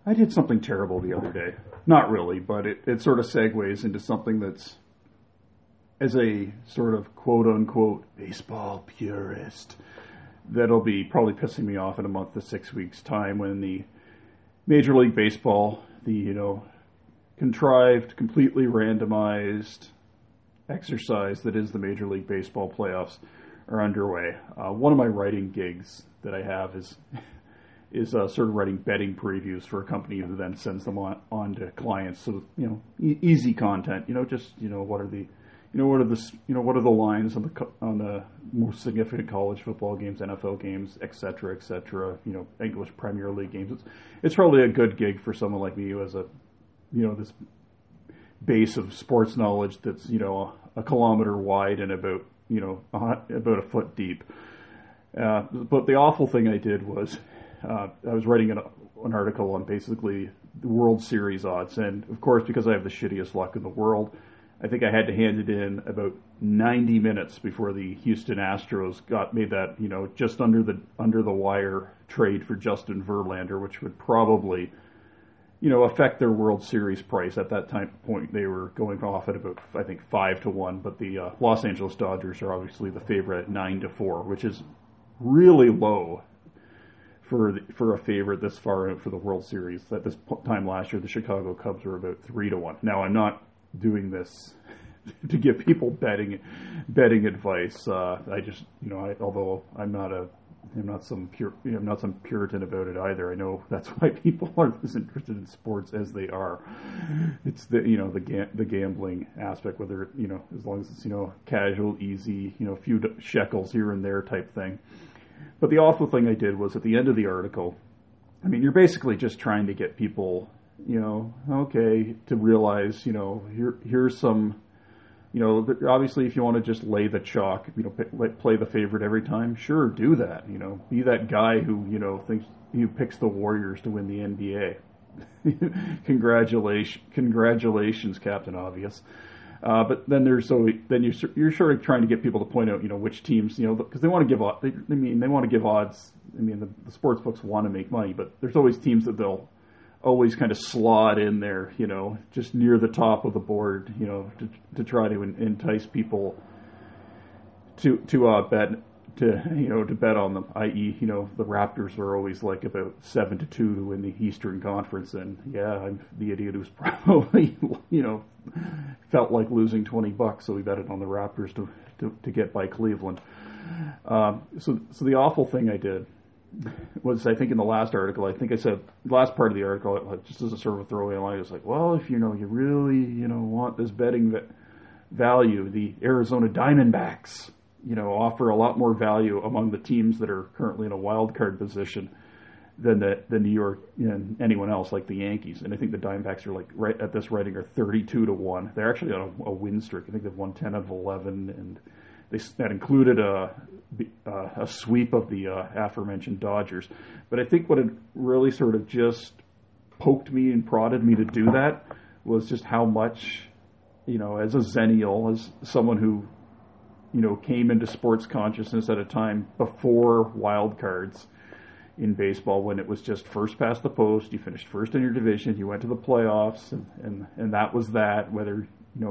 I did something terrible the other day. Not really, but it sort of segues into something that's, as a sort of quote-unquote baseball purist, that'll be probably pissing me off in a month to 6 weeks' time when the Major League Baseball, the, contrived, completely randomized exercise that is the Major League Baseball playoffs are underway. One of my writing gigs that I have is sort of writing betting previews for a company who then sends them on to clients. So easy content. What are the lines on the most significant college football games, NFL games, et cetera, English Premier League games. It's probably a good gig for someone like me who has this base of sports knowledge that's a kilometer wide and about a foot deep. But the awful thing I did was I was writing an article on basically the World Series odds, and of course, because I have the shittiest luck in the world, I think I had to hand it in about 90 minutes before the Houston Astros made that just under the wire trade for Justin Verlander, which would probably affect their World Series price. At that point, they were going off at about, I think, 5-1, but the Los Angeles Dodgers are obviously the favorite at 9-4, which is really low for a favorite this far out for the World Series. At this time last year, the Chicago Cubs were about 3-1. Now, I'm not doing this to give people betting advice. I just, although I'm not some Puritan about it either. I know that's why people are as interested in sports as they are. It's the gambling aspect, whether as long as it's casual, easy, a few shekels here and there type thing. But the awful thing I did was at the end of the article, you're basically just trying to get people, to realize, here's some, obviously if you want to just lay the chalk, play the favorite every time, sure, do that. Be that guy who, who picks the Warriors to win the NBA. Congratulations, Captain Obvious. But then you're sort of trying to get people to point out, which teams, because they want to give, they want to give odds. The sports books want to make money, but there's always teams that they'll always kind of slot in there, just near the top of the board, to try to entice people to bet on them. I.e., the Raptors are always like about 7-2 to win the Eastern Conference, and yeah, I'm the idiot who's probably felt like losing $20, so we bet it on the Raptors to get by Cleveland. So the awful thing I did was, I think in the last article, I think I said, the last part of the article, just as a sort of a throwaway line, I was like, well, if you really want this betting value, the Arizona Diamondbacks offer a lot more value among the teams that are currently in a wild card position than the New York and anyone else, like the Yankees. And I think the Diamondbacks are, like, right at this writing, are 32-1. They're actually on a win streak. I think they've won 10 of 11, and that included a sweep of the aforementioned Dodgers. But I think what had really sort of just poked me and prodded me to do that was just how much, as a Zennial, as someone who came into sports consciousness at a time before wild cards in baseball, when it was just first past the post, you finished first in your division, you went to the playoffs, and that was that. Whether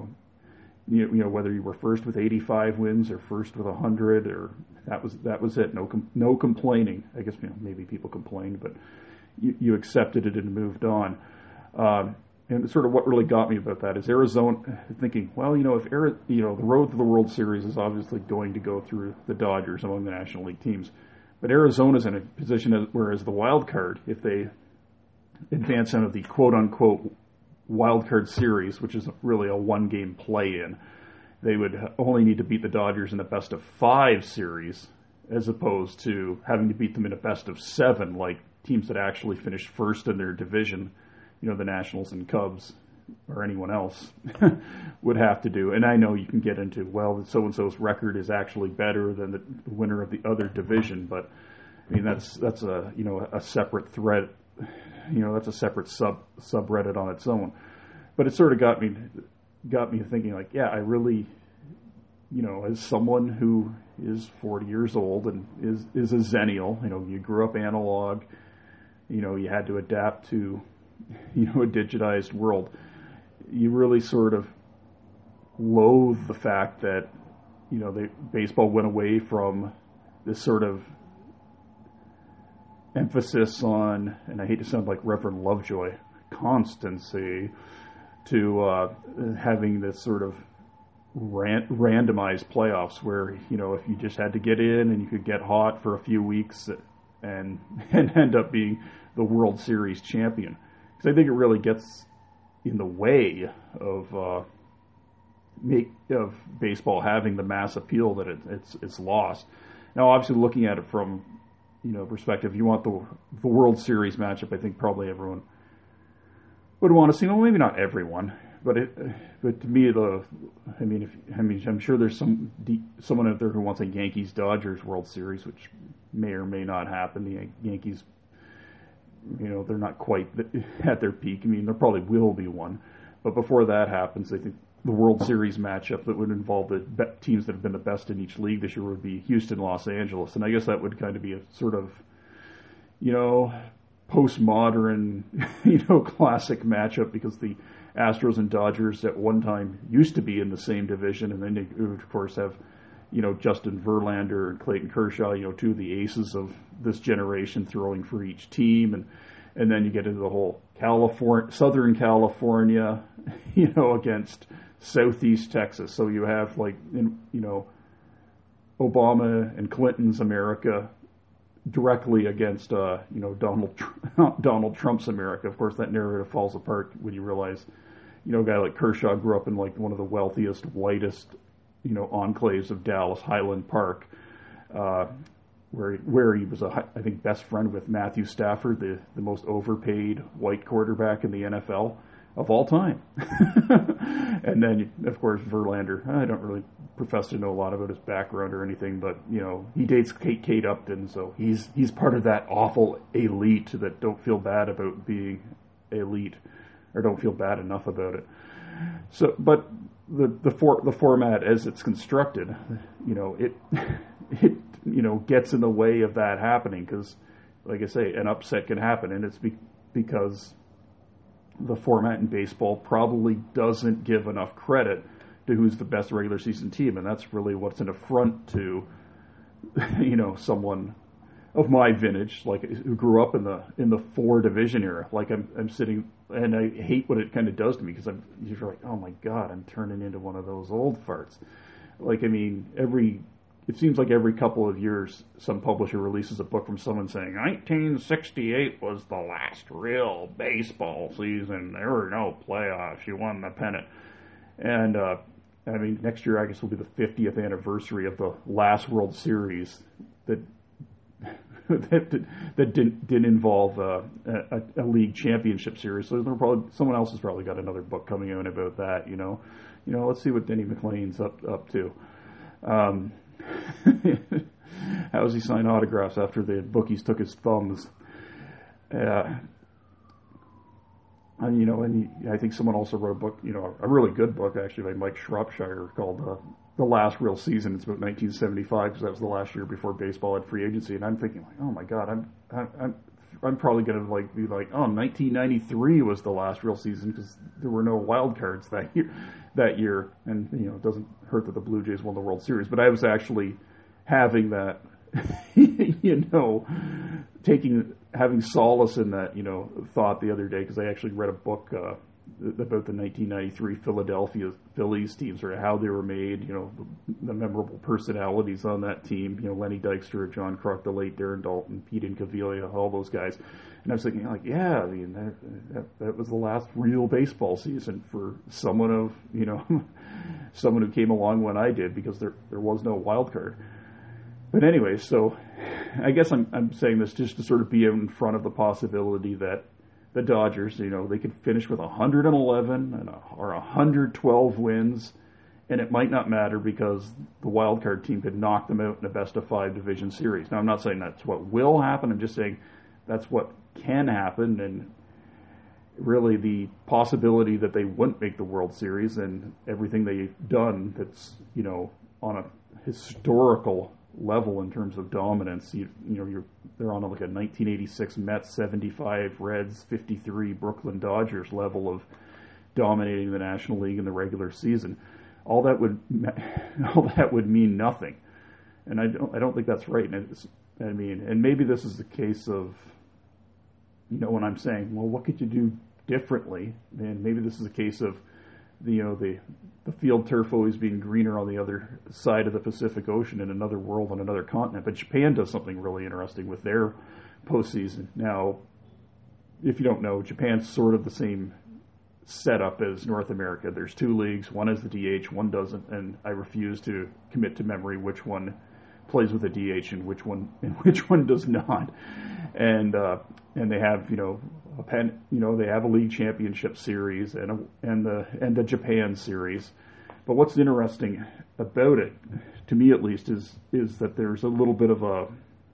whether you were first with 85 wins or first with 100, or that was it. No complaining. I guess maybe people complained, but you accepted it and moved on. And sort of what really got me about that is Arizona thinking, well, if the road to the World Series is obviously going to go through the Dodgers among the National League teams, but Arizona's in a position whereas the wild card, if they advance out of the quote-unquote wild card series, which is really a one-game play-in, they would only need to beat the Dodgers in a best-of-5 series, as opposed to having to beat them in a best-of-7, like teams that actually finished first in their division, the Nationals and Cubs or anyone else would have to do. And I know you can get into, well, so-and-so's record is actually better than the winner of the other division, but that's a a separate thread. That's a separate subreddit on its own. But it sort of got me thinking, like, yeah, I really, as someone who is 40 years old and is a Zennial, you grew up analog, you had to adapt to a digitized world, you really sort of loathe the fact that, baseball went away from this sort of emphasis on, and I hate to sound like Reverend Lovejoy, constancy, to having this sort of randomized playoffs where, if you just had to get in and you could get hot for a few weeks and end up being the World Series champion. Because I think it really gets in the way of baseball having the mass appeal that it's lost. Now, obviously, looking at it from perspective, you want the World Series matchup. I think probably everyone would want to see. Well, maybe not everyone, but to me, I'm sure there's someone out there who wants a Yankees-Dodgers World Series, which may or may not happen. The Yankees, they're not quite at their peak. There probably will be one, but before that happens, I think the World Series matchup that would involve the teams that have been the best in each league this year would be Houston, Los Angeles, and I guess that would kind of be a sort of, postmodern, classic matchup, because the Astros and Dodgers at one time used to be in the same division, and then they would, of course, have, Justin Verlander and Clayton Kershaw, two of the aces of this generation throwing for each team, and then you get into the whole Southern California, against Southeast Texas. So you have Obama and Clinton's America directly against Donald Trump's America. Of course, that narrative falls apart when you realize a guy like Kershaw grew up in one of the wealthiest, whitest enclaves of Dallas, Highland Park, where he was I think best friend with Matthew Stafford, the most overpaid white quarterback in the NFL of all time. And then, of course, Verlander. I don't really profess to know a lot about his background or anything, but he dates Kate Upton, so he's part of that awful elite that don't feel bad about being elite, or don't feel bad enough about it. So, but the format as it's constructed, it gets in the way of that happening, because, like I say, an upset can happen, and it's because the format in baseball probably doesn't give enough credit to who's the best regular season team, and that's really what's an affront to, someone of my vintage, who grew up in the 4 division era. I'm sitting, and I hate what it kind of does to me, because I'm usually like, oh my God, I'm turning into one of those old farts. It seems like every couple of years, some publisher releases a book from someone saying 1968 was the last real baseball season. There were no playoffs. You won the pennant. And, next year, I guess, will be the 50th anniversary of the last World Series that didn't involve a league championship series. So someone else has probably got another book coming out about that, Let's see what Denny McLain's up to. How does he sign autographs after the bookies took his thumbs? And I think someone also wrote a book, a really good book actually by Mike Shropshire called The Last Real Season. It's about 1975, because that was the last year before baseball had free agency. And I'm thinking, oh my God, I'm probably going to be 1993 was the last real season, because there were no wild cards that year. And, it doesn't hurt that the Blue Jays won the World Series, but I was actually having that, having solace in that, thought the other day, because I actually read a book about the 1993 Philadelphia Phillies teams, or how they were made, the memorable personalities on that team, Lenny Dykstra, John Kruk, the late Darren Daulton, Pete Incaviglia, all those guys. And I was thinking, that was the last real baseball season for someone of, someone who came along when I did, because there was no wild card. But anyway, so I guess I'm saying this just to sort of be in front of the possibility that the Dodgers, they could finish with 111 or 112 wins, and it might not matter, because the wild card team could knock them out in a best-of-5 division series. Now, I'm not saying that's what will happen. I'm just saying that's what can happen, and really the possibility that they wouldn't make the World Series, and everything they've done that's, on a historical level in terms of dominance. They're on like a 1986 Mets, 75 Reds, 53 Brooklyn Dodgers level of dominating the National League in the regular season. All that would mean nothing, and I don't think that's right. And maybe this is the case of, when I'm saying, well, what could you do differently? And maybe this is a case of the field turf always being greener on the other side of the Pacific Ocean in another world on another continent. But Japan does something really interesting with their postseason. Now, if you don't know, Japan's sort of the same setup as North America. There's two leagues. One has the DH, one doesn't, and I refuse to commit to memory which one plays with a DH and which one does not. And they have they have a league championship series and the Japan series. But what's interesting about it, to me at least, is that there's a little bit of a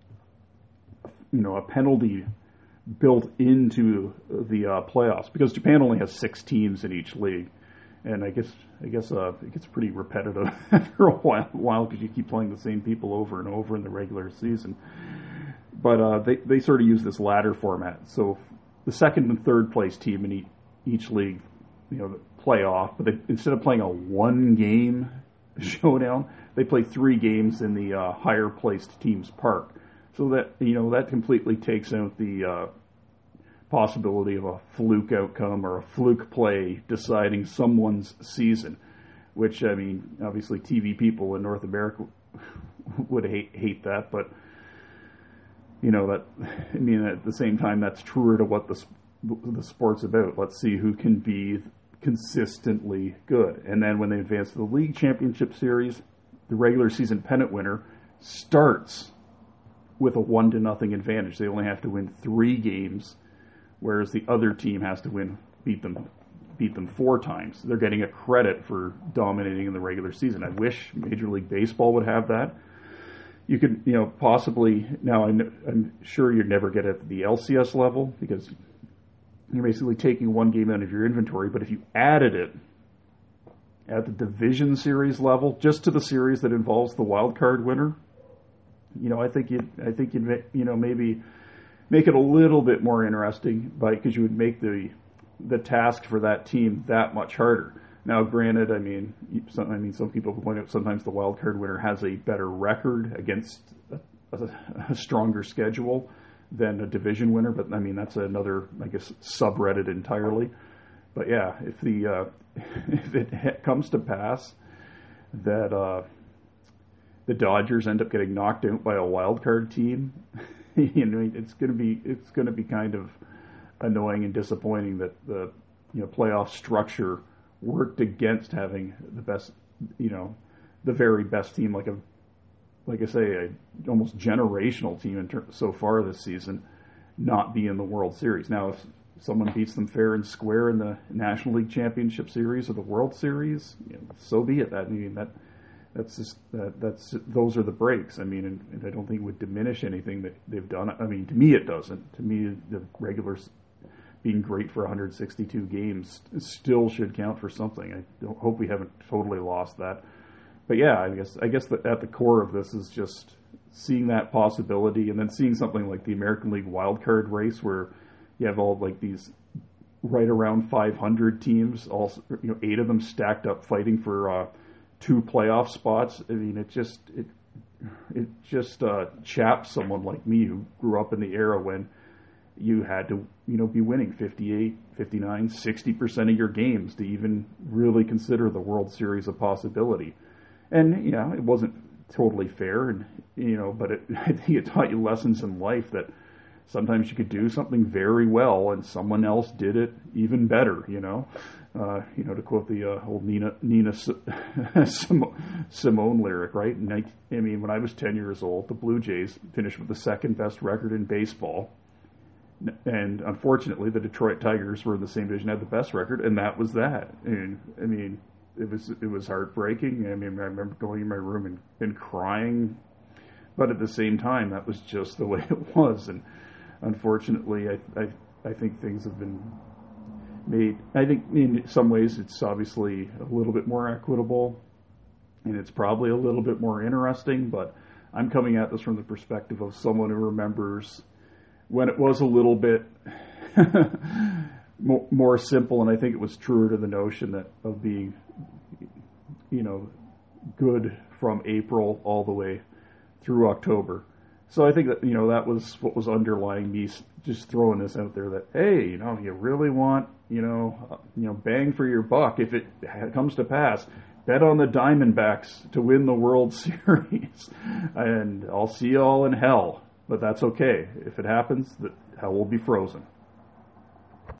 penalty built into the playoffs, because Japan only has 6 teams in each league, and I guess it gets pretty repetitive after a while because you keep playing the same people over and over in the regular season. But they sort of use this ladder format, so the second and third place team in each league, play off, but instead of playing a 1-game showdown, they play 3 games in the higher placed team's park. So that completely takes out the possibility of a fluke outcome or a fluke play deciding someone's season, which, obviously TV people in North America would hate that, but at the same time, that's truer to what the sport's about. Let's see who can be consistently good. And then when they advance to the league championship series, the regular season pennant winner starts with a 1-0 advantage. They only have to win 3 games, whereas the other team has to beat them 4 times. They're getting a credit for dominating in the regular season. I wish Major League Baseball would have that. You could, possibly, now I'm sure you'd never get at the LCS level because you're basically taking 1 game out of your inventory, but if you added it at the division series level, just to the series that involves the wild card winner, I think you'd maybe make it a little bit more interesting, because you would make the task for that team that much harder. Now, granted, some people point out sometimes the wild card winner has a better record against a stronger schedule than a division winner, but that's another, subreddit entirely. But yeah, if it comes to pass that the Dodgers end up getting knocked out by a wild card team, it's going to be kind of annoying and disappointing that the playoff structure worked against having the best, the very best team, like I say, a almost generational team so far this season, not be in the World Series. Now, if someone beats them fair and square in the National League Championship Series or the World Series, so be it. Those are the breaks. And I don't think it would diminish anything that they've done. To me, it doesn't. To me, the regulars being great for 162 games still should count for something. I hope we haven't totally lost that. But yeah, I guess that at the core of this is just seeing that possibility, and then seeing something like the American League wildcard race where you have all these right around 500 teams, all 8 of them stacked up fighting for 2 playoff spots. It just chaps someone like me who grew up in the era when you had to, be winning 58, 59, 60% of your games to even really consider the World Series a possibility. And, it wasn't totally fair, and, but I think it taught you lessons in life that sometimes you could do something very well and someone else did it even better, to quote the old Nina Simone lyric, right? When I was 10 years old, the Blue Jays finished with the second best record in baseball. And unfortunately, the Detroit Tigers were in the same division, had the best record, and that was that. And it was heartbreaking. I remember going in my room and crying, but at the same time, that was just the way it was. And unfortunately, I think things have been made. I think in some ways it's obviously a little bit more equitable, and it's probably a little bit more interesting. But I'm coming at this from the perspective of someone who remembers when it was a little bit more simple, and I think it was truer to the notion that of being, good from April all the way through October. So I think that, that was what was underlying me just throwing this out there that, hey, you really want, bang for your buck. If it comes to pass, bet on the Diamondbacks to win the World Series. And I'll see you all in hell, but that's okay. If it happens, hell will be frozen.